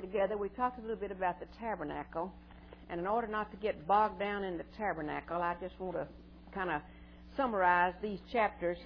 together, we talked a little bit about the tabernacle. And in order not to get bogged down in the tabernacle, I just want to kind of summarize these chapters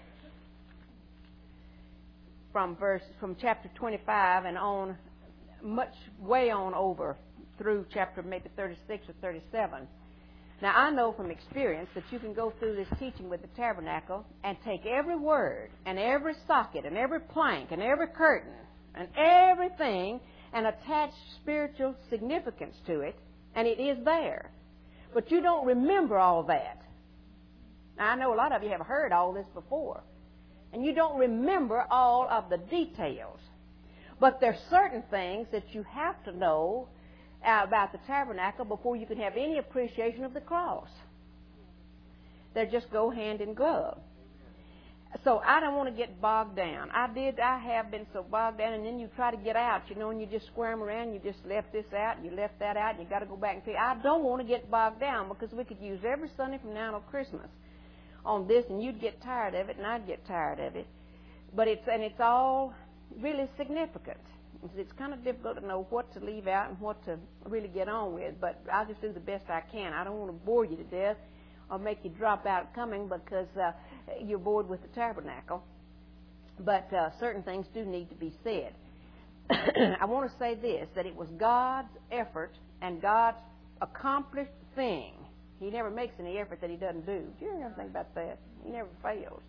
from chapter 25 and on, way on over through chapter maybe 36 or 37. Now, I know from experience that you can go through this teaching with the tabernacle and take every word and every socket and every plank and every curtain and everything and attach spiritual significance to it, and it is there. But you don't remember all that. Now, I know a lot of you have heard all this before, and you don't remember all of the details. But there's certain things that you have to know about the tabernacle before you can have any appreciation of the cross. They just go hand in glove. So I don't want to get bogged down. I have been so bogged down, and then you try to get out, and you just squirm around, you just left this out, and you left that out, and you got to go back and see. I don't want to get bogged down, because we could use every Sunday from now until Christmas on this, and you'd get tired of it, and I'd get tired of it. But it's all really significant. It's kind of difficult to know what to leave out and what to really get on with, but I'll just do the best I can. I don't want to bore you to death or make you drop out coming because you're bored with the tabernacle. But certain things do need to be said. I want to say this, that it was God's effort and God's accomplished thing. He never makes any effort that He doesn't do. Do you ever think about that? He never fails.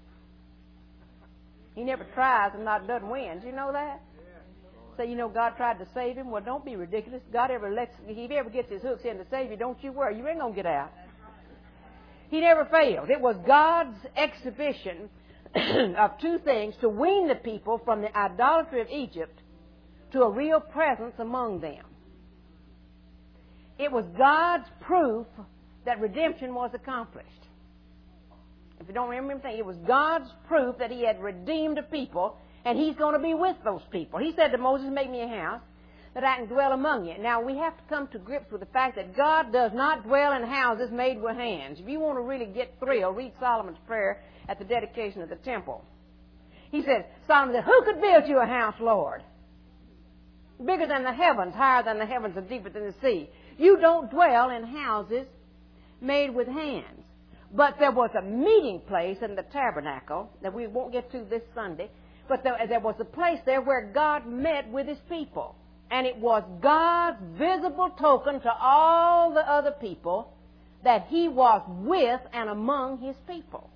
He never tries and doesn't win. Do you know that? Say, God tried to save him. Well, don't be ridiculous. If he ever gets his hooks in to save you, don't you worry. You ain't going to get out. He never fails. It was God's exhibition of two things: to wean the people from the idolatry of Egypt to a real presence among them. It was God's proof that redemption was accomplished. If you don't remember anything, it was God's proof that He had redeemed a people, and He's going to be with those people. He said to Moses, "Make me a house that I can dwell among you." Now, we have to come to grips with the fact that God does not dwell in houses made with hands. If you want to really get thrilled, read Solomon's prayer at the dedication of the temple. He said, Solomon said, "Who could build you a house, Lord? Bigger than the heavens, higher than the heavens, and deeper than the sea." You don't dwell in houses made with hands. But there was a meeting place in the tabernacle that we won't get to this Sunday. But there was a place there where God met with His people. And it was God's visible token to all the other people that He was with and among His people.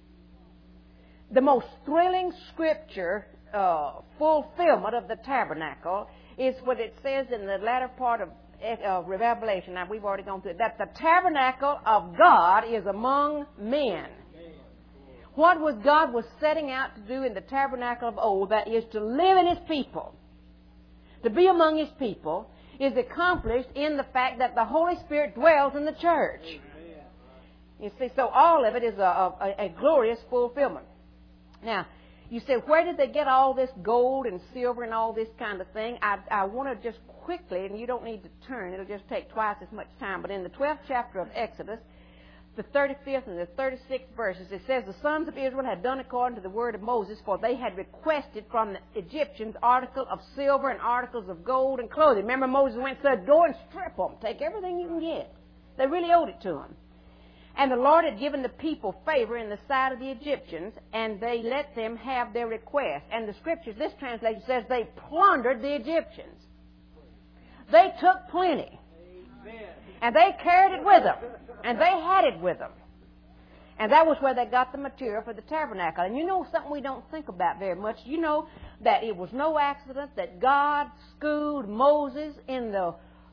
The most thrilling scripture fulfillment of the tabernacle is what it says in the latter part of Revelation. Now, we've already gone through it. That the tabernacle of God is among men. What was God was setting out to do in the tabernacle of old, that is to live in His people, to be among His people, is accomplished in the fact that the Holy Spirit dwells in the church. You see, so all of it is a glorious fulfillment. Now, you say, where did they get all this gold and silver and all this kind of thing? I want to just quickly, and you don't need to turn, it'll just take twice as much time, but in the 12th chapter of Exodus, the 35th and the 36th verses, it says, "The sons of Israel had done according to the word of Moses, for they had requested from the Egyptians articles of silver and articles of gold and clothing." Remember, Moses went and said, "Go and strip them. Take everything you can get." They really owed it to him. And the Lord had given the people favor in the sight of the Egyptians, and they let them have their request. And the scriptures, this translation says, they plundered the Egyptians. They took plenty. And they carried it with them. And they had it with them. And that was where they got the material for the tabernacle. And you know something we don't think about very much? You know that it was no accident that God schooled Moses in the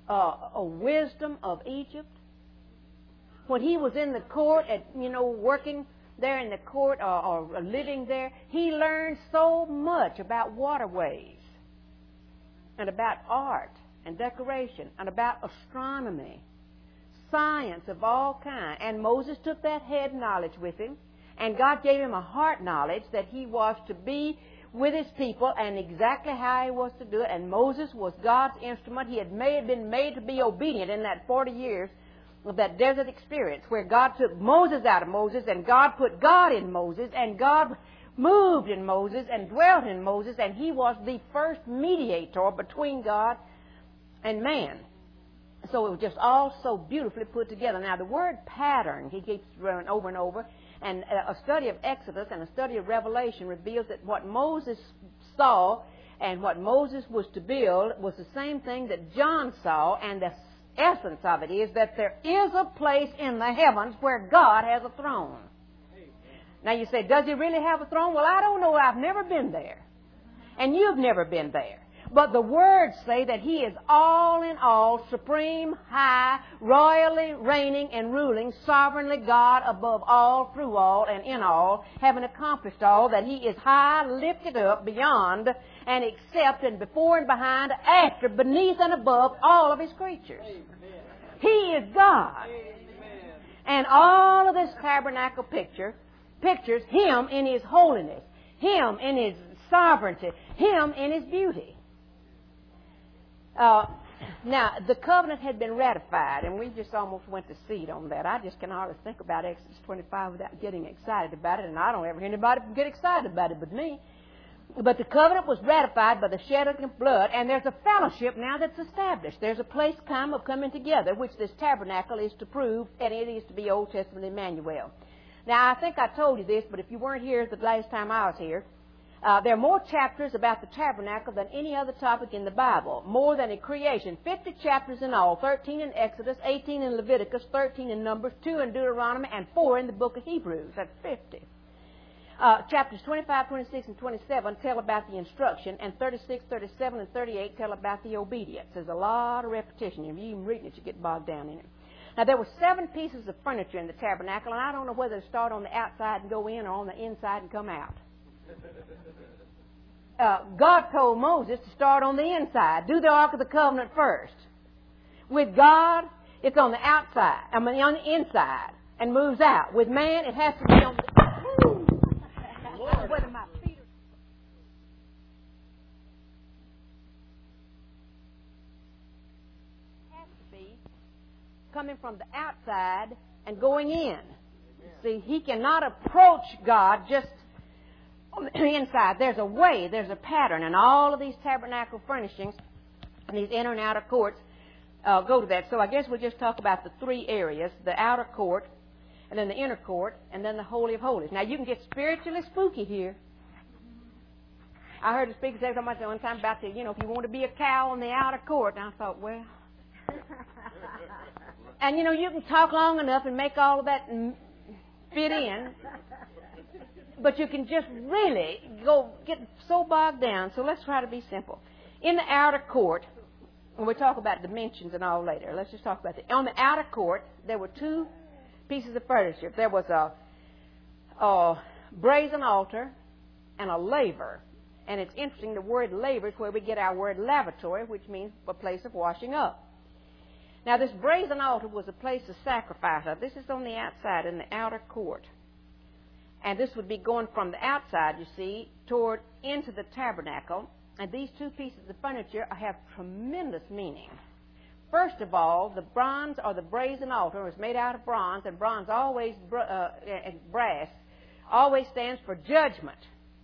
wisdom of Egypt. When he was in the court, working there in the court or living there, he learned so much about waterways and about art and decoration and about astronomy, science of all kinds. And Moses took that head knowledge with him, and God gave him a heart knowledge that he was to be with his people and exactly how he was to do it. And Moses was God's instrument. He had been made to be obedient in that 40 years of that desert experience where God took Moses out of Moses and God put God in Moses and God moved in Moses and dwelt in Moses, and he was the first mediator between God and man. So it was just all so beautifully put together. Now, the word pattern, he keeps running over and over, and a study of Exodus and a study of Revelation reveals that what Moses saw and what Moses was to build was the same thing that John saw, and the essence of it is that there is a place in the heavens where God has a throne. Now you say, does he really have a throne? Well, I don't know. I've never been there. And you've never been there. But the words say that he is all in all, supreme, high, royally reigning and ruling, sovereignly God above all, through all, and in all, having accomplished all, that he is high, lifted up, beyond, and except, and before and behind, after, beneath and above all of his creatures. Amen. He is God. Amen. And all of this tabernacle pictures him in his holiness, him in his sovereignty, him in his beauty. Now, the covenant had been ratified, and we just almost went to seed on that. I just can hardly think about Exodus 25 without getting excited about it, and I don't ever hear anybody get excited about it but me. But the covenant was ratified by the shedding of blood, and there's a fellowship now that's established. There's a place of coming together, which this tabernacle is to prove, and it is to be Old Testament Emmanuel. Now, I think I told you this, but if you weren't here the last time I was here, there are more chapters about the tabernacle than any other topic in the Bible, more than in creation. 50 chapters in all, 13 in Exodus, 18 in Leviticus, 13 in Numbers, 2 in Deuteronomy, and 4 in the book of Hebrews. That's 50. Chapters 25, 26, and 27 tell about the instruction, and 36, 37, and 38 tell about the obedience. There's a lot of repetition. If you even read it, you get bogged down in it. Now, there were 7 pieces of furniture in the tabernacle, and I don't know whether to start on the outside and go in or on the inside and come out. God told Moses to start on the inside. Do the Ark of the Covenant first. With God, it's on the outside. On the inside, and moves out. With man, it has to be on the... Whether my feet are... has to be coming from the outside and going in. See, he cannot approach God just on the inside. There's a way, there's a pattern, and all of these tabernacle furnishings and these inner and outer courts go to that. So I guess we'll just talk about the 3 areas, the outer court, and then the inner court, and then the Holy of Holies. Now, you can get spiritually spooky here. I heard a speaker say something one time about if you want to be a cow in the outer court. And I thought, well... and, you can talk long enough and make all of that fit in. But you can just really get so bogged down. So let's try to be simple. In the outer court, and we'll talk about dimensions and all later. Let's just talk about that. On the outer court, there were 2 pieces of furniture. There was a brazen altar and a laver. And it's interesting, the word laver is where we get our word lavatory, which means a place of washing up. Now, this brazen altar was a place of sacrifice. This is on the outside in the outer court. And this would be going from the outside, you see, toward into the tabernacle. And these 2 pieces of furniture have tremendous meaning. First of all, the bronze or the brazen altar was made out of bronze, and bronze always, and brass, always stands for judgment.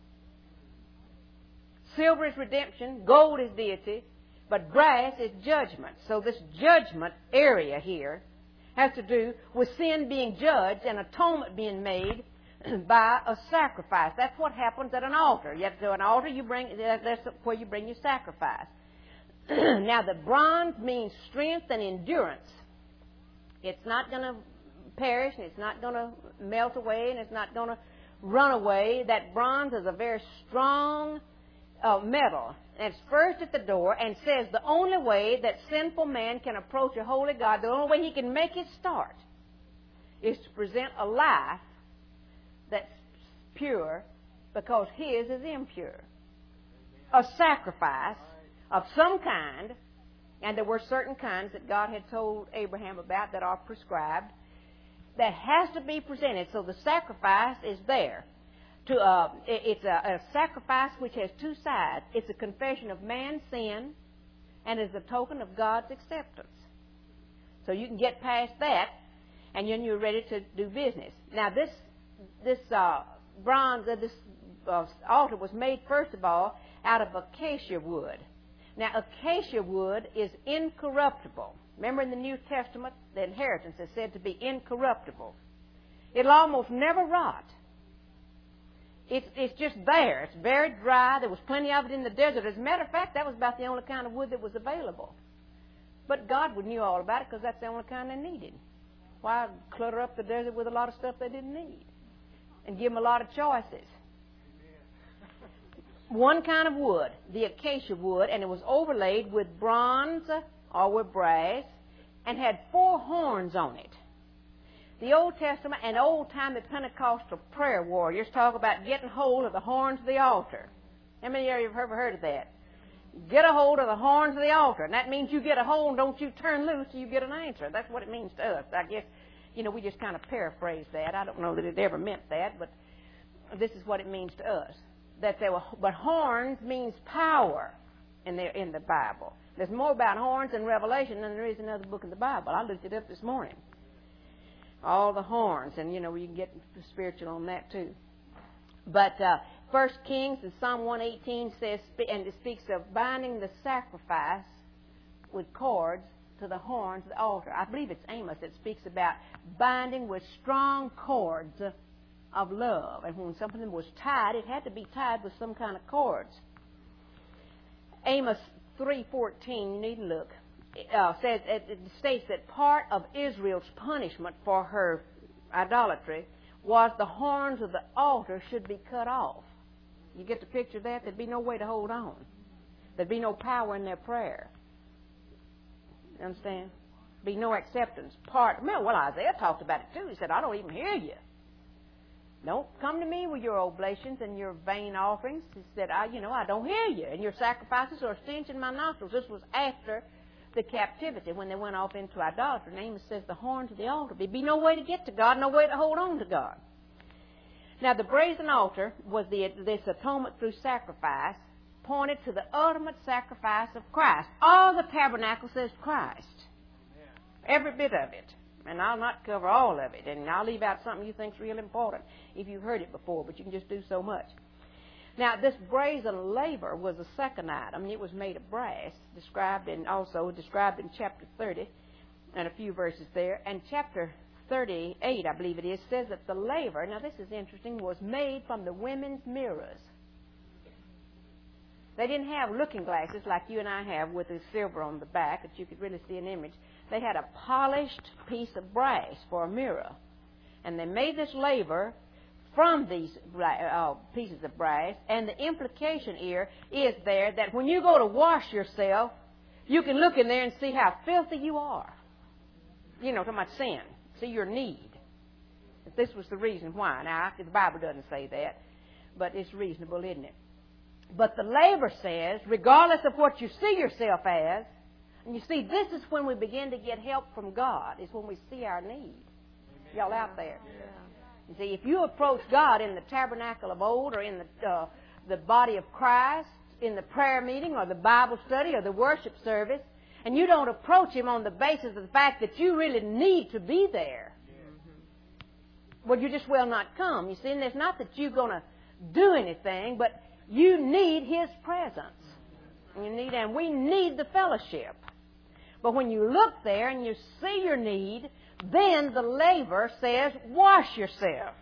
Silver is redemption, gold is deity, but brass is judgment. So this judgment area here has to do with sin being judged and atonement being made by a sacrifice. That's what happens at an altar. You have to do an altar, that's where you bring your sacrifice. Now, the bronze means strength and endurance. It's not going to perish, and it's not going to melt away, and it's not going to run away. That bronze is a very strong metal. And it's first at the door and says the only way that sinful man can approach a holy God, the only way he can make his start, is to present a life that's pure because his is impure. A sacrifice of some kind, and there were certain kinds that God had told Abraham about that are prescribed, that has to be presented. So the sacrifice is there. It's a sacrifice which has 2 sides. It's a confession of man's sin, and is a token of God's acceptance. So you can get past that, and then you're ready to do business. Now, this bronze, this altar was made, first of all, out of acacia wood. Now, acacia wood is incorruptible. Remember in the New Testament, the inheritance is said to be incorruptible. It'll almost never rot. It's just there. It's very dry. There was plenty of it in the desert. As a matter of fact, that was about the only kind of wood that was available. But God knew all about it because that's the only kind they needed. Why clutter up the desert with a lot of stuff they didn't need? And give them a lot of choices. One kind of wood, the acacia wood, and it was overlaid with bronze or with brass and had 4 horns on it. The Old Testament and old-timey Pentecostal prayer warriors talk about getting hold of the horns of the altar. How many of you have ever heard of that? Get a hold of the horns of the altar. And that means you get a hold, don't you turn loose till you get an answer. That's what it means to us. I guess, we just kind of paraphrase that. I don't know that it ever meant that, but this is what it means to us. But horns means power in the Bible. There's more about horns in Revelation than there is in another book in the Bible. I looked it up this morning. All the horns, and you can get spiritual on that too. But 1 Kings in Psalm 118 says, and it speaks of binding the sacrifice with cords to the horns of the altar. I believe it's Amos that speaks about binding with strong cords of love. And when something was tied, it had to be tied with some kind of cords. Amos 3:14, you need to look. It states that part of Israel's punishment for her idolatry was the horns of the altar should be cut off. You get the picture of that? There'd be no way to hold on. There'd be no power in their prayer. You understand? Be no acceptance. Isaiah talked about it too. He said, I don't even hear you. Don't come to me with your oblations and your vain offerings. He said, I don't hear you. And your sacrifices are a stench in my nostrils. This was after the captivity when they went off into idolatry. And Amos says the horns of the altar. There'd be no way to get to God, no way to hold on to God. Now, the brazen altar was this atonement through sacrifice, pointed to the ultimate sacrifice of Christ. All the tabernacle says Christ. Every bit of it. And I'll not cover all of it. And I'll leave out something you think's real important if you've heard it before, but you can just do so much. Now, this brazen laver was a second item. It was made of brass, described in chapter 30 and a few verses there. And chapter 38, I believe it is, says that the laver, now this is interesting, was made from the women's mirrors. They didn't have looking glasses like you and I have with the silver on the back that you could really see an image. They had a polished piece of brass for a mirror. And they made this laver from these pieces of brass, and the implication here is there that when you go to wash yourself, you can look in there and see how filthy you are. Talking about sin. See your need. If this was the reason why. Now, the Bible doesn't say that, but it's reasonable, isn't it? But the laver says, regardless of what you see yourself as, and you see, this is when we begin to get help from God, is when we see our need. Y'all out there? Yeah. You see, if you approach God in the tabernacle of old or in the body of Christ, in the prayer meeting or the Bible study or the worship service, and you don't approach Him on the basis of the fact that you really need to be there, well, you just will not come. You see, and it's not that you're going to do anything, but you need His presence. And we need the fellowship. But when you look there and you see your need, then the laver says, wash yourself.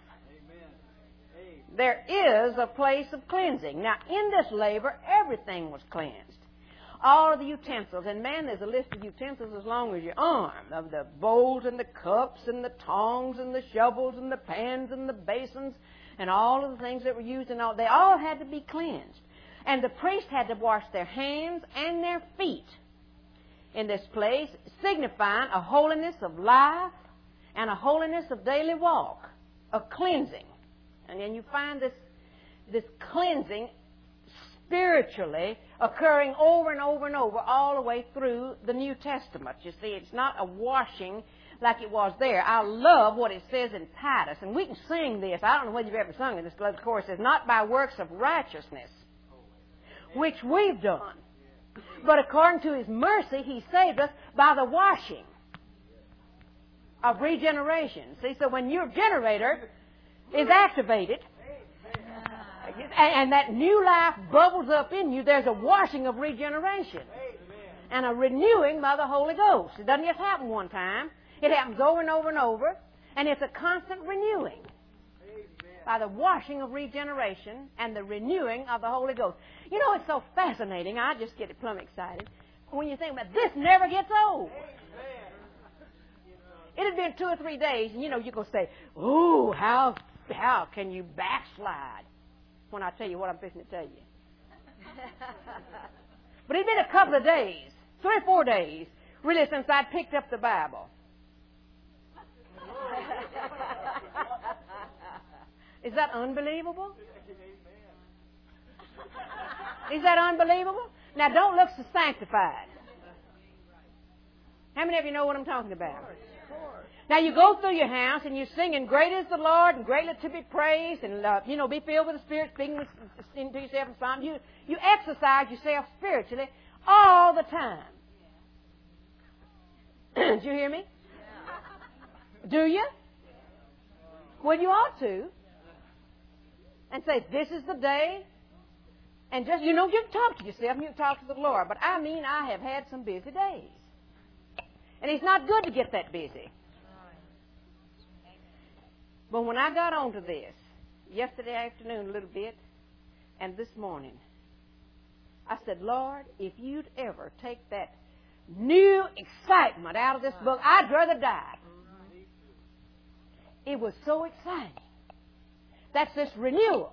Amen. There is a place of cleansing. Now, in this laver, everything was cleansed. All of the utensils. And man, there's a list of utensils as long as your arm. Of the bowls and the cups and the tongs and the shovels and the pans and the basins and all of the things that were used. And they all had to be cleansed. And the priest had to wash their hands and their feet in this place, signifying a holiness of life and a holiness of daily walk, of cleansing. And then you find this cleansing spiritually occurring over and over and over all the way through the New Testament. You see, it's not a washing like it was there. I love what it says in Titus, and we can sing this. I don't know whether you've ever sung it. This chorus says, not by works of righteousness, which we've done, but according to His mercy, He saved us by the washing of regeneration. See, so when your generator is activated, And that new life bubbles up in you. There's a washing of regeneration and a renewing by the Holy Ghost. It doesn't just happen one time. It happens over and over and over. And it's a constant renewing by the washing of regeneration and the renewing of the Holy Ghost. You know, it's so fascinating. I just get plumb excited when you think about this. Never gets old. It had been 2 or 3 days, and you know, you're going to say, "Ooh, how can you backslide?" When I tell you what I'm fixing to tell you. But it's been a couple of days, 3 or 4 days, really, since I picked up the Bible. Is that unbelievable? Is that unbelievable? Now, don't look so sanctified. How many of you know what I'm talking about? Now, you go through your house and you're singing, "Great is the Lord and greatly to be praised," and, be filled with the Spirit, speaking to yourself in psalms. You exercise yourself spiritually all the time. Did you hear me? Do you? Well, you ought to. And say, "This is the day." And just, you can talk to yourself and you can talk to the Lord. But I mean, I have had some busy days. And it's not good to get that busy. But when I got onto this, yesterday afternoon a little bit, and this morning, I said, "Lord, if you'd ever take that new excitement out of this book, I'd rather die." It was so exciting. That's this renewal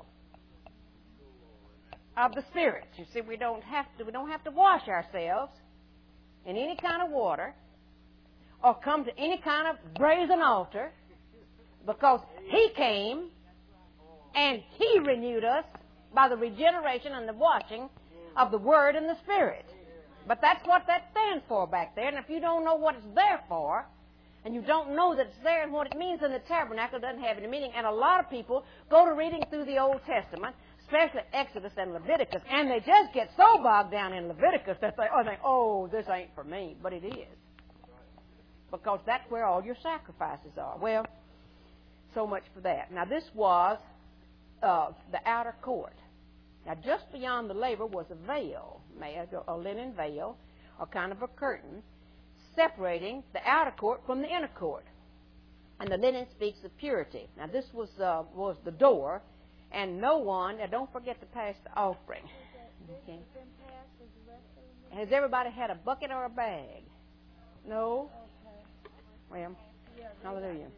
of the Spirit. You see, we don't have to wash ourselves in any kind of water or come to any kind of brazen altar, because He came and He renewed us by the regeneration and the washing of the Word and the Spirit. But that's what that stands for back there. And if you don't know what it's there for, and you don't know that it's there and what it means in the tabernacle, it doesn't have any meaning. And a lot of people go to reading through the Old Testament, especially Exodus and Leviticus, and they just get so bogged down in Leviticus that they think, "Oh, this ain't for me." But it is. Because that's where all your sacrifices are. Well, so much for that. Now, this was the outer court. Now, just beyond the laver was a veil, a linen veil, or kind of a curtain, separating the outer court from the inner court. And the linen speaks of purity. Now, this was the door, and no one, now don't forget to pass the offering. Okay. Has everybody had a bucket or a bag? No? Well, hallelujah.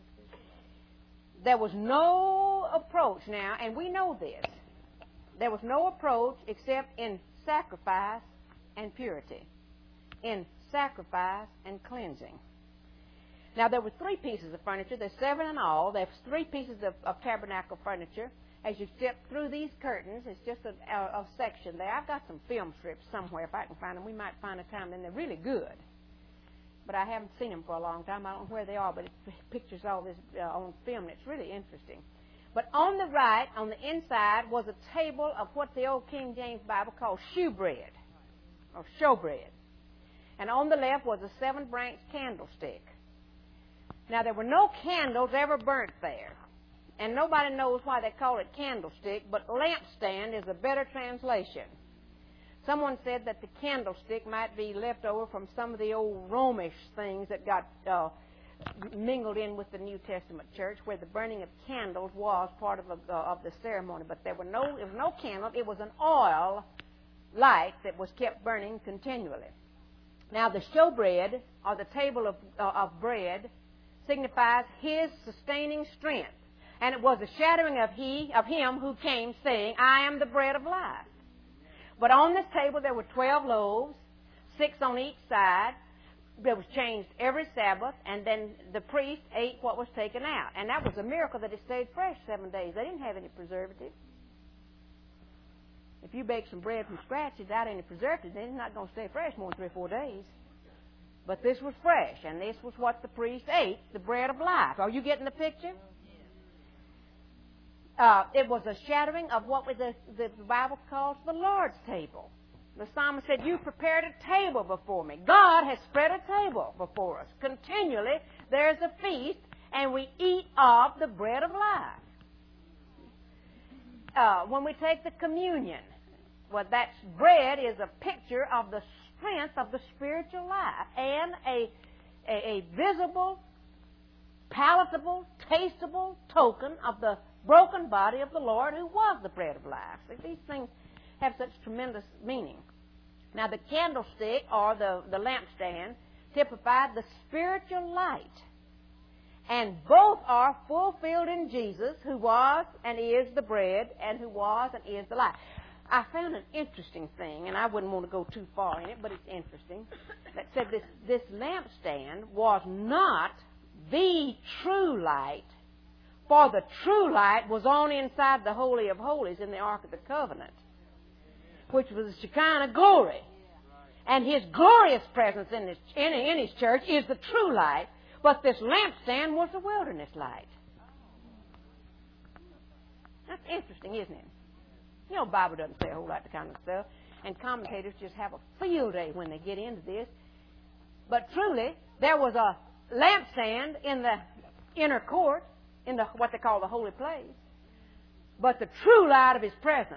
There was no approach now, and we know this. There was no approach except in sacrifice and purity. In sacrifice and cleansing. Now, there were 3 pieces of furniture. There's 7 in all. There's 3 pieces of tabernacle furniture. As you step through these curtains, it's just a section there. I've got some film strips somewhere. If I can find them, we might find a time, and they're really good. But I haven't seen them for a long time. I don't know where they are, but it pictures all this on film, and it's really interesting. But on the right, on the inside, was a table of what the old King James Bible calls shewbread, or showbread. And on the left was a 7-branch candlestick. Now, there were no candles ever burnt there. And nobody knows why they call it candlestick, but lampstand is a better translation. Someone said that the candlestick might be left over from some of the old Romish things that got mingled in with the New Testament church, where the burning of candles was part of the ceremony. But there was no candle. It was an oil light that was kept burning continually. Now, the showbread, or the table of bread, signifies His sustaining strength. And it was a shadowing of Him who came, saying, "I am the bread of life." But on this table there were 12 loaves, 6 on each side. It was changed every Sabbath, and then the priest ate what was taken out. And that was a miracle that it stayed fresh 7 days. They didn't have any preservatives. If you bake some bread from scratch without any preservatives, then it's not going to stay fresh more than 3 or 4 days. But this was fresh, and this was what the priest ate, the bread of life. Are you getting the picture? It was a shadowing of what the Bible calls the Lord's table. The psalmist said, "You prepared a table before me." God has spread a table before us. Continually, there's a feast, and we eat of the bread of life. when we take the communion, well, that bread is a picture of the strength of the spiritual life and a visible, palatable, tasteable token of the broken body of the Lord who was the bread of life. See, these things have such tremendous meaning. Now, the candlestick or the lampstand typified the spiritual light. And both are fulfilled in Jesus, who was and is the bread, and who was and is the light. I found an interesting thing, and I wouldn't want to go too far in it, but it's interesting, that said this lampstand was not the true light, for the true light was on inside the Holy of Holies in the Ark of the Covenant, which was the Shekinah glory. And His glorious presence in His church is the true light, but this lampstand was the wilderness light. That's interesting, isn't it? You know, the Bible doesn't say a whole lot of that kind of stuff, and commentators just have a field day when they get into this. But truly, there was a lampstand in the inner court, in the what they call the holy place. But the true light of His presence,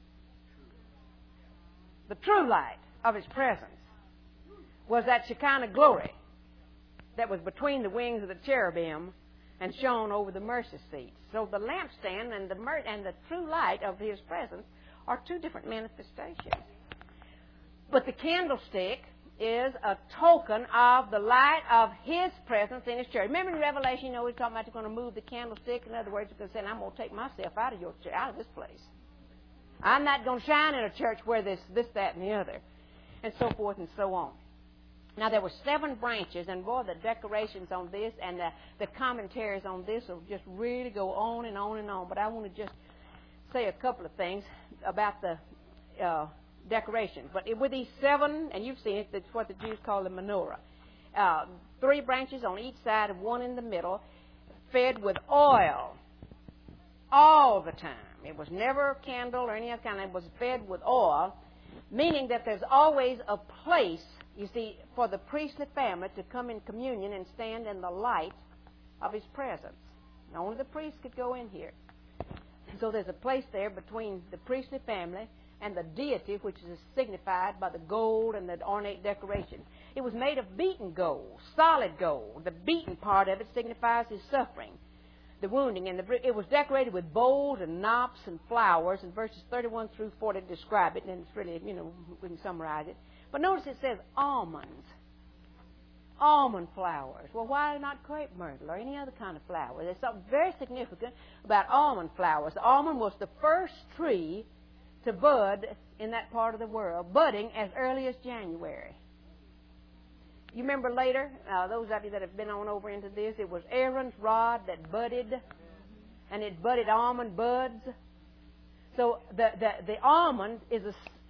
the true light of His presence, was that Shekinah glory that was between the wings of the cherubim and shone over the mercy seat. So the lampstand and the true light of His presence are two different manifestations. But the candlestick is a token of the light of His presence in His church. Remember in Revelation, you know, we're talking about you're going to move the candlestick. In other words, you're going to say, I'm going to take myself out of your church, out of this place. I'm not going to shine in a church where this, that, and the other, and so forth and so on. Now, there were 7 branches, and boy, the decorations on this and the commentaries on this will just really go on and on and on. But I want to just say a couple of things about the decorations. But with these 7, and you've seen it, that's what the Jews call the menorah. 3 branches on each side and 1 in the middle, fed with oil all the time. It was never a candle or any other kind. It was fed with oil, meaning that there's always a place, you see, for the priestly family to come in communion and stand in the light of His presence. Now, only the priest could go in here. So there's a place there between the priestly family and the deity, which is signified by the gold and the ornate decoration. It was made of beaten gold, solid gold. The beaten part of it signifies His suffering, the wounding, and it was decorated with bowls and knops and flowers, and verses 31 through 40 describe it, and it's really, you know, we can summarize it. But notice it says almonds, almond flowers. Well, why not crepe myrtle or any other kind of flower? There's something very significant about almond flowers. The almond was the first tree to bud in that part of the world, budding as early as January. You remember later, those of you that have been on over into this, it was Aaron's rod that budded, and it budded almond buds. So the almond is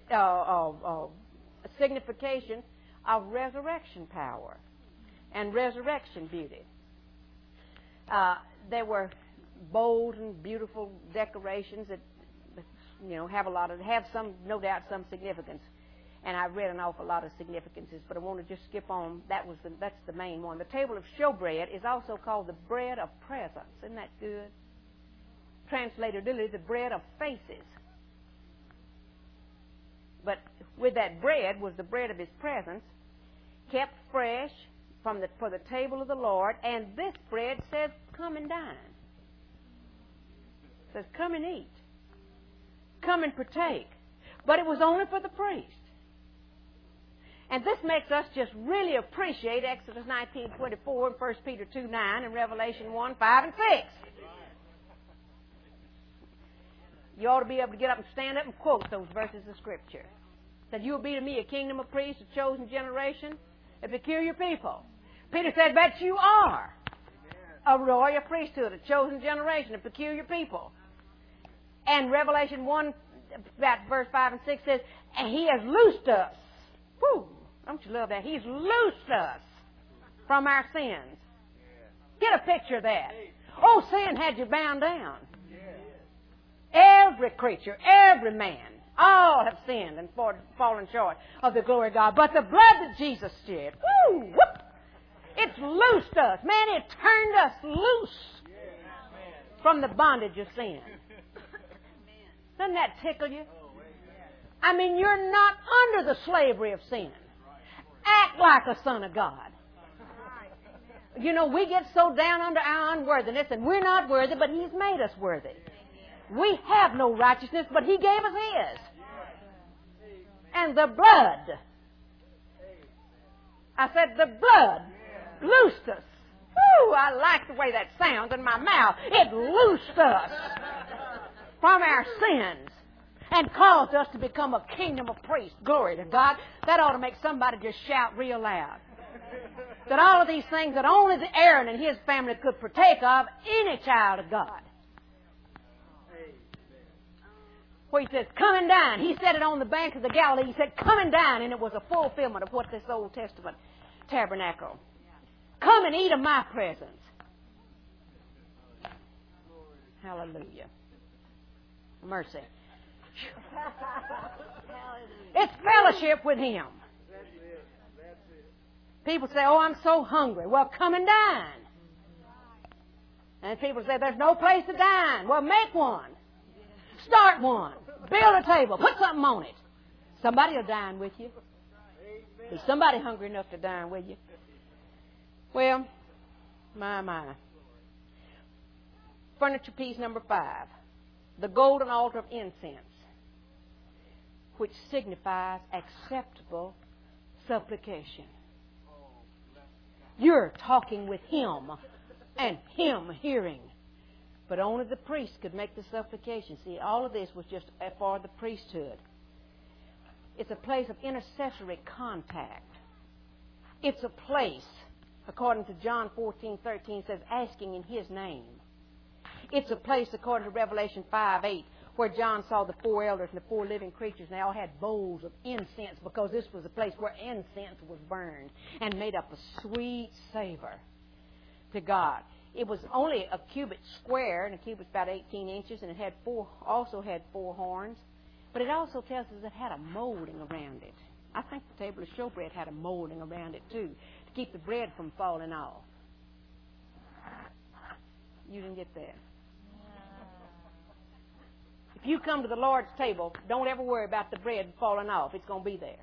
a signification of resurrection power and resurrection beauty. There were bold and beautiful decorations that, you know, have some, no doubt, some significance. And I've read an awful lot of significances, but I want to just skip on. That's the main one. The table of showbread is also called the bread of presence. Isn't that good? Translated literally, the bread of faces. But with that bread was the bread of His presence, kept fresh for the table of the Lord. And this bread says, come and dine. It says, come and eat. Come and partake. But it was only for the priest. And this makes us just really appreciate Exodus 19:24 and 1 Peter 2:9 and Revelation 1:5 and 6. You ought to be able to get up and stand up and quote those verses of Scripture. That you will be to me a kingdom of priests, a chosen generation, a peculiar people. Peter said, but you are a royal priesthood, a chosen generation, a peculiar people. And Revelation 1, about verse 5 and 6 says, and He has loosed us. Whew, don't you love that? He's loosed us from our sins. Get a picture of that. Oh, sin had you bound down. Every creature, every man, all have sinned and fallen short of the glory of God. But the blood that Jesus shed, woo, whoop, it's loosed us. Man, it turned us loose from the bondage of sin. Doesn't that tickle you? I mean, you're not under the slavery of sin. Act like a son of God. You know, we get so down under our unworthiness, and we're not worthy, but He's made us worthy. We have no righteousness, but He gave us His. And the blood, I said, the blood loosed us. Woo, I like the way that sounds in my mouth. It loosed us from our sins and caused us to become a kingdom of priests. Glory to God. That ought to make somebody just shout real loud. That all of these things that only Aaron and his family could partake of, any child of God. Where He says, come and dine. He said it on the bank of the Galilee. He said, come and dine. And it was a fulfillment of what this Old Testament tabernacle. Come and eat of my presence. Hallelujah. Mercy. It's fellowship with Him. People say, oh, I'm so hungry. Well, come and dine. And people say, there's no place to dine. Well, make one. Start one. Build a table. Put something on it. Somebody will dine with you. Is somebody hungry enough to dine with you? Well, my. Furniture piece number 5. The golden altar of incense, which signifies acceptable supplication. You're talking with Him and Him hearing. But only the priest could make the supplication. See, all of this was just for the priesthood. It's a place of intercessory contact. It's a place, according to John 14:13, says, asking in His name. It's a place, according to Revelation 5:8, where John saw the 4 elders and the 4 living creatures, and they all had bowls of incense, because this was a place where incense was burned and made up a sweet savor to God. It was only a cubit square, and a cubit's about 18 inches, and it had also had 4 horns. But it also tells us it had a molding around it. I think the table of showbread had a molding around it too, to keep the bread from falling off. You didn't get that. If you come to the Lord's table, don't ever worry about the bread falling off. It's going to be there.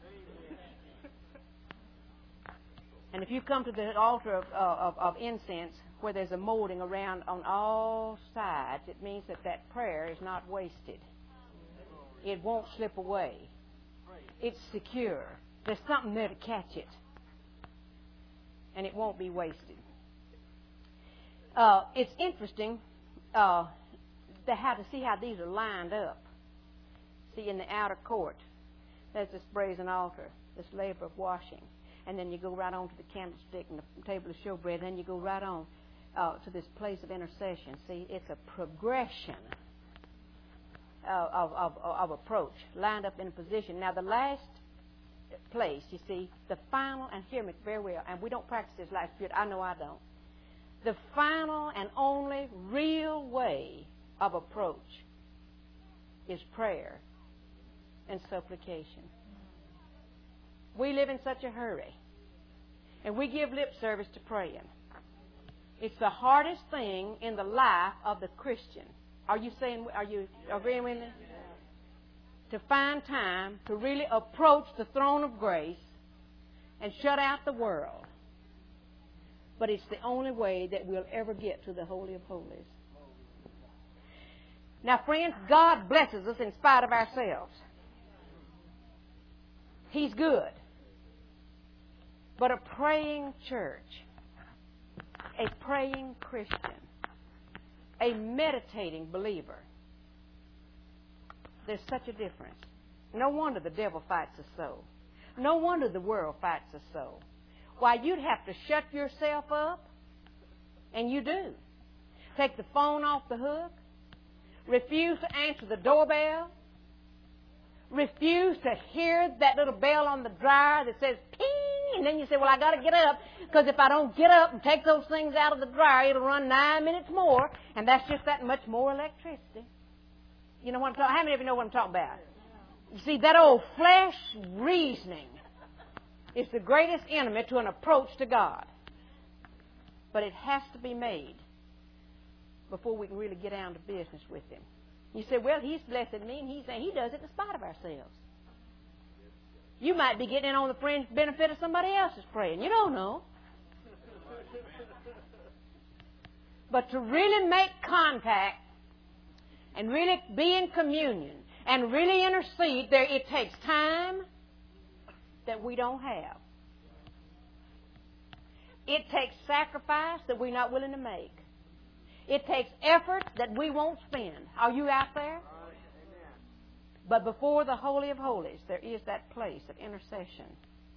And if you come to the altar of incense, where there's a molding around on all sides, it means that prayer is not wasted. It won't slip away. It's secure. There's something there to catch it. And it won't be wasted. It's interesting to see how these are lined up. See, in the outer court, there's this brazen altar, this laver of washing. And then you go right on to the candlestick and the table of showbread. Then you go right on to this place of intercession. See, it's a progression of approach, lined up in a position. Now, the last place, you see, the final, and hear me very well, and we don't practice this like spirit. I know I don't. The final and only real way of approach is prayer and supplication. We live in such a hurry, and we give lip service to praying. It's the hardest thing in the life of the Christian. Are you agreeing with me? To find time to really approach the throne of grace and shut out the world. But it's the only way that we'll ever get to the Holy of Holies. Now, friends, God blesses us in spite of ourselves. He's good. But a praying church, a praying Christian, a meditating believer, there's such a difference. No wonder the devil fights us so. No wonder the world fights us so. Why, you'd have to shut yourself up, and you do. Take the phone off the hook, refuse to answer the doorbell, refuse to hear that little bell on the dryer that says ping, and then you say, well, I got to get up, because if I don't get up and take those things out of the dryer, it'll run 9 minutes more, and that's just that much more electricity. You know what I'm talking about? How many of you know what I'm talking about? You see, that old flesh reasoning is the greatest enemy to an approach to God. But it has to be made before we can really get down to business with Him. You say, well, He's blessing me, and He's saying He does it in spite of ourselves. You might be getting in on the fringe benefit of somebody else's praying. You don't know. But to really make contact and really be in communion and really intercede, it takes time that we don't have. It takes sacrifice that we're not willing to make. It takes effort that we won't spend. Are you out there? But before the Holy of Holies, there is that place of intercession.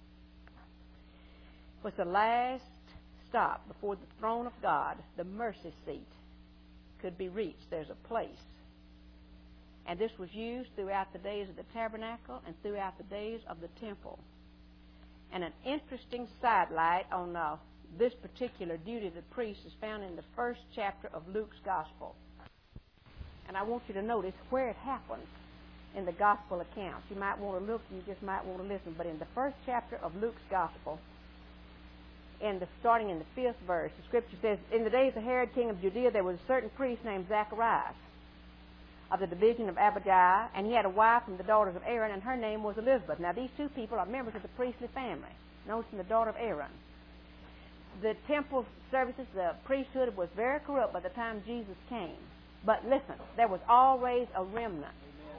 It was the last stop before the throne of God. The mercy seat could be reached. There's a place. And this was used throughout the days of the tabernacle and throughout the days of the temple. And an interesting sidelight on this particular duty of the priest is found in the first chapter of Luke's Gospel. And I want you to notice where it happens in the Gospel accounts. You might want to look, you just might want to listen. But in the first chapter of Luke's Gospel, starting in the 5th verse, the Scripture says, in the days of Herod, king of Judea, there was a certain priest named Zacharias of the division of Abijah, and he had a wife from the daughters of Aaron, and her name was Elizabeth. Now, these two people are members of the priestly family. Notice, the daughter of Aaron. The temple services, the priesthood was very corrupt by the time Jesus came. But listen, there was always a remnant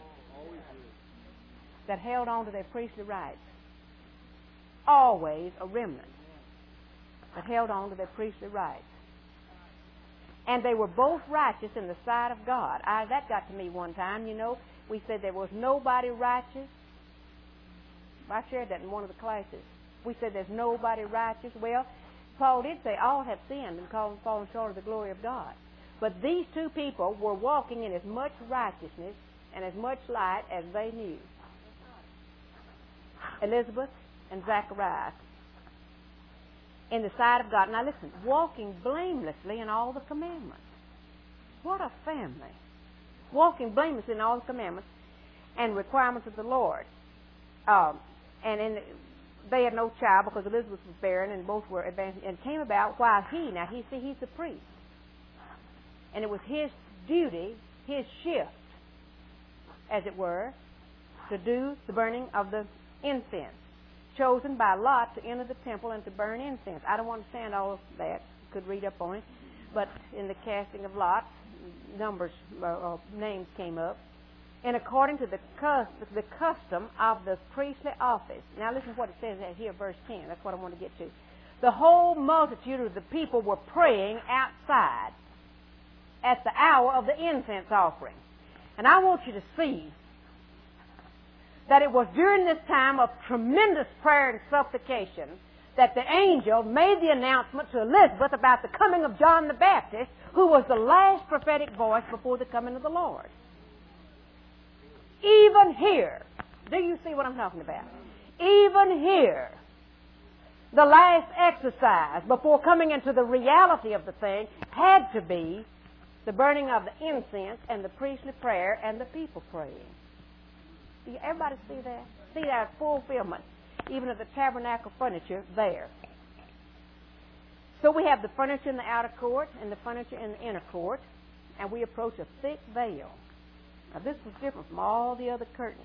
that held on to their priestly rights. Always a remnant that held on to their priestly rights. And they were both righteous in the sight of God. That got to me one time. You know, we said there was nobody righteous. I shared that in one of the classes. We said there's nobody righteous. Well, Paul did say all have sinned and fallen short of the glory of God. But these two people were walking in as much righteousness and as much light as they knew. Elizabeth and Zacharias. In the sight of God. Now listen, walking blamelessly in all the commandments. What a family. Walking blamelessly in all the commandments and requirements of the Lord. They had no child because Elizabeth was barren and both were advanced. And it came about while he's the priest. And it was his duty, his shift, as it were, to do the burning of the incense. Chosen by Lot to enter the temple and to burn incense. I don't understand all of that. Could read up on it. But in the casting of Lot, names came up. And according to the custom of the priestly office. Now listen to what it says here, verse 10. That's what I want to get to. The whole multitude of the people were praying outside at the hour of the incense offering. And I want you to see that it was during this time of tremendous prayer and supplication that the angel made the announcement to Elizabeth about the coming of John the Baptist, who was the last prophetic voice before the coming of the Lord. Even here, do you see what I'm talking about? Even here, the last exercise before coming into the reality of the thing had to be the burning of the incense and the priestly prayer and the people praying. Do everybody see that? See that fulfillment, even of the tabernacle furniture there. So we have the furniture in the outer court and the furniture in the inner court, and we approach a thick veil. Now this was different from all the other curtains.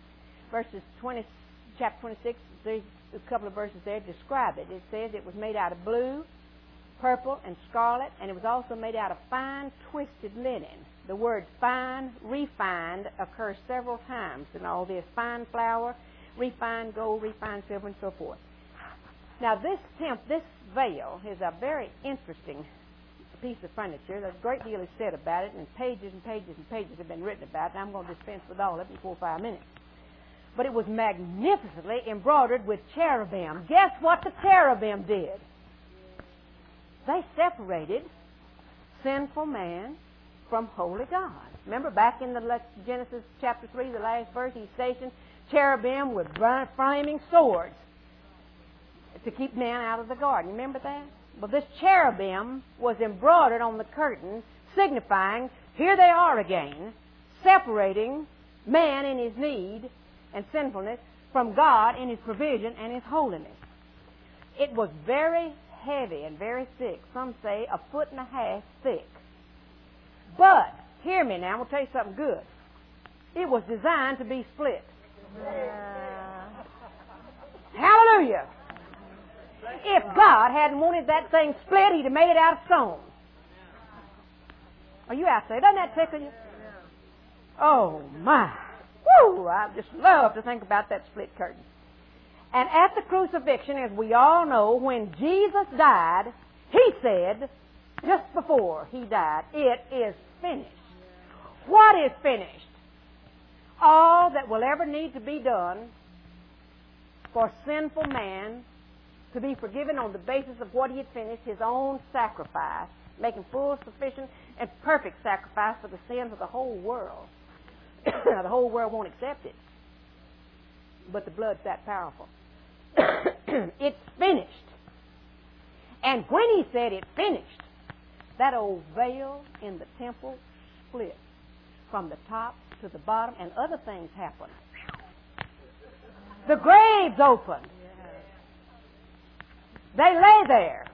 Chapter 26, there's a couple of verses there describe it. It says it was made out of blue, purple, and scarlet, and it was also made out of fine twisted linen. The word fine, refined, occurs several times in all this. Fine flour, refined gold, refined silver, and so forth. Now, this veil is a very interesting piece of furniture. There's a great deal is said about it, and pages and pages and pages have been written about it, and I'm going to dispense with all of it in 4 or 5 minutes. But it was magnificently embroidered with cherubim. Guess what the cherubim did? They separated sinful man from holy God. Remember back in the Genesis chapter 3, the last verse, he stationed cherubim with flaming swords to keep man out of the garden. You remember that? Well, this cherubim was embroidered on the curtain, signifying, here they are again, separating man in his need and sinfulness from God in his provision and his holiness. It was very heavy and very thick. Some say 1.5 feet thick. But Hear me now. I'm going to tell you something good. It was designed to be split. Hallelujah. If God hadn't wanted that thing split, He'd have made it out of stone. Are you out there? Doesn't that tickle you? Oh, my. Woo! I just love to think about that split curtain. And at the crucifixion, as we all know, when Jesus died, He said, just before He died, it is finished. What is finished? All that will ever need to be done for sinful man to be forgiven on the basis of what He had finished, His own sacrifice, making full, sufficient, and perfect sacrifice for the sins of the whole world. Now, the whole world won't accept it, but the blood's that powerful. It's finished. And when He said it's finished, that old veil in the temple split from the top to the bottom, and other things happened. The graves opened. They lay there.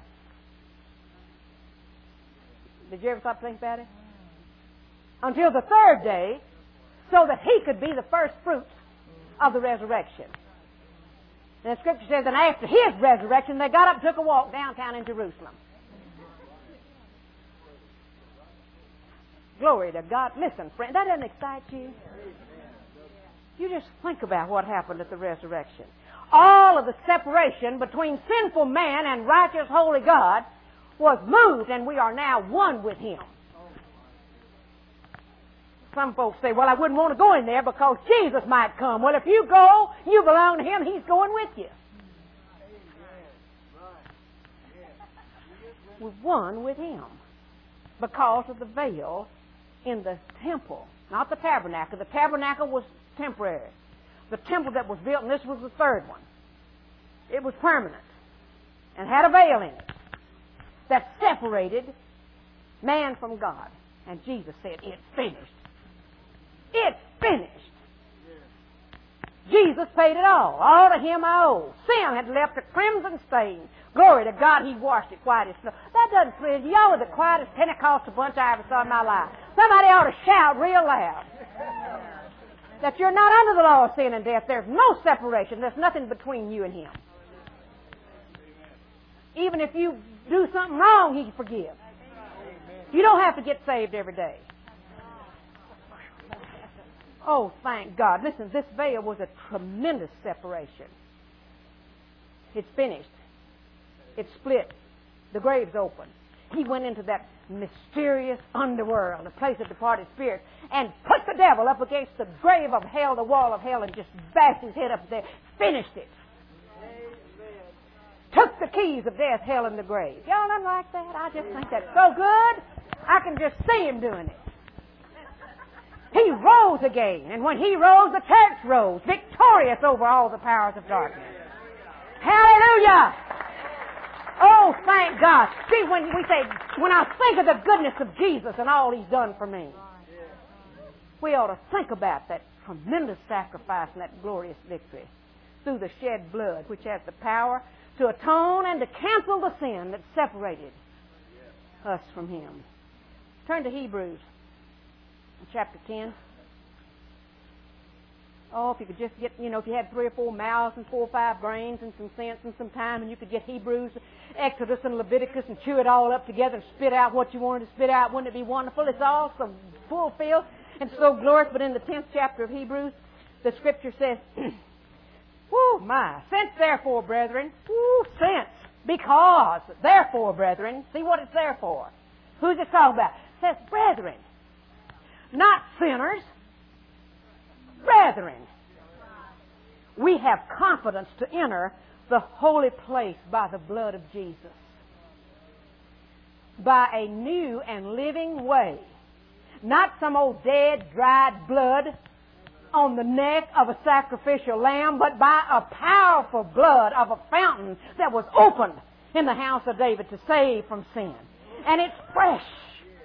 Did you ever stop to think about it? Until the third day, so that He could be the first fruits of the resurrection. And the Scripture says that after His resurrection, they got up and took a walk downtown in Jerusalem. Glory to God. Listen, friend, that doesn't excite you? You just think about what happened at the resurrection. All of the separation between sinful man and righteous, holy God was moved, and we are now one with Him. Some folks say, well, I wouldn't want to go in there because Jesus might come. Well, if you go, you belong to Him. He's going with you. We're one with Him because of the veil in the temple, not the tabernacle. The tabernacle was temporary. The temple that was built, and this was the third one, it was permanent and had a veil in it that separated man from God. And Jesus said, it's finished. It's finished. Jesus paid it all. All to Him I owe. Sin had left a crimson stain. Glory to God, He washed it white as snow. That doesn't thrill you. Y'all are the quietest Pentecostal bunch I ever saw in my life. Somebody ought to shout real loud that you're not under the law of sin and death. There's no separation. There's nothing between you and Him. Even if you do something wrong, He forgives. You don't have to get saved every day. Oh, thank God. Listen, this veil was a tremendous separation. It's finished. It's split. The grave's open. He went into that mysterious underworld, a place of departed spirits, and put the devil up against the grave of hell, the wall of hell, and just bashed his head up there. Finished it. Took the keys of death, hell, and the grave. Y'all not like that? I just think that's so good. I can just see Him doing it. He rose again, and when He rose, the church rose, victorious over all the powers of darkness. Hallelujah! Oh, thank God. See, when I think of the goodness of Jesus and all He's done for me, we ought to think about that tremendous sacrifice and that glorious victory through the shed blood, which has the power to atone and to cancel the sin that separated us from Him. Turn to Hebrews chapter 10. Oh, if you could just get, if you had 3 or 4 mouths and 4 or 5 brains and some sense and some time, and you could get Hebrews, Exodus, and Leviticus and chew it all up together and spit out what you wanted to spit out, wouldn't it be wonderful? It's all so fulfilled and so glorious. But in the 10th chapter of Hebrews, the Scripture says, whoo, my. Since, therefore, brethren, because, therefore, brethren, see what it's there for. Who's it talking about? It says, brethren. Not sinners, brethren. We have confidence to enter the holy place by the blood of Jesus. By a new and living way. Not some old dead, dried blood on the neck of a sacrificial lamb, but by a powerful blood of a fountain that was opened in the house of David to save from sin. And it's fresh.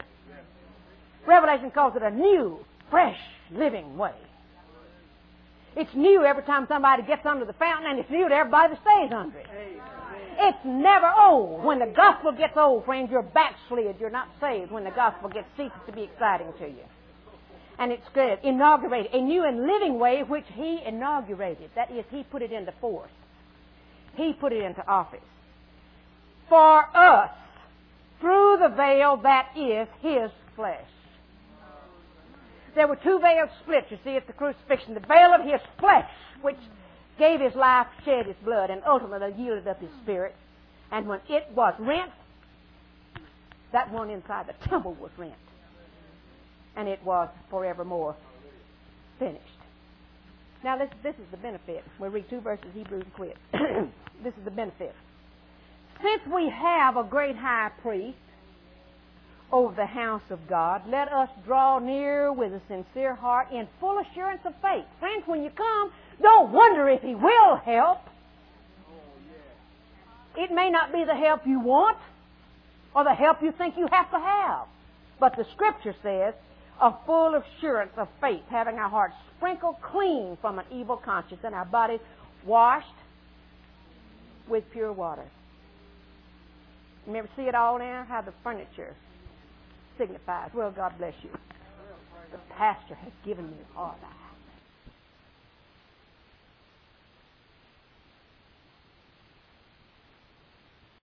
Revelation calls it a new, fresh, living way. It's new every time somebody gets under the fountain, and it's new to everybody that stays under it. It's never old. When the gospel gets old, friends, you're backslid. You're not saved when the gospel ceases to be exciting to you. And it's good. Inaugurated. A new and living way which He inaugurated. That is, He put it into force. He put it into office. For us, through the veil that is His flesh. There were two veils split, you see, at the crucifixion. The veil of His flesh, which gave His life, shed His blood, and ultimately yielded up His Spirit. And when it was rent, that one inside the temple was rent. And it was forevermore finished. Now, this is the benefit. We'll read 2 verses, Hebrews, and quit. This is the benefit. Since we have a great high priest over the house of God, let us draw near with a sincere heart in full assurance of faith. Friends, when you come, don't wonder if He will help. It may not be the help you want or the help you think you have to have. But the Scripture says, a full assurance of faith, having our hearts sprinkled clean from an evil conscience and our bodies washed with pure water. You ever see it all now? How the furniture signifies. Well, God bless you. The pastor has given me all that.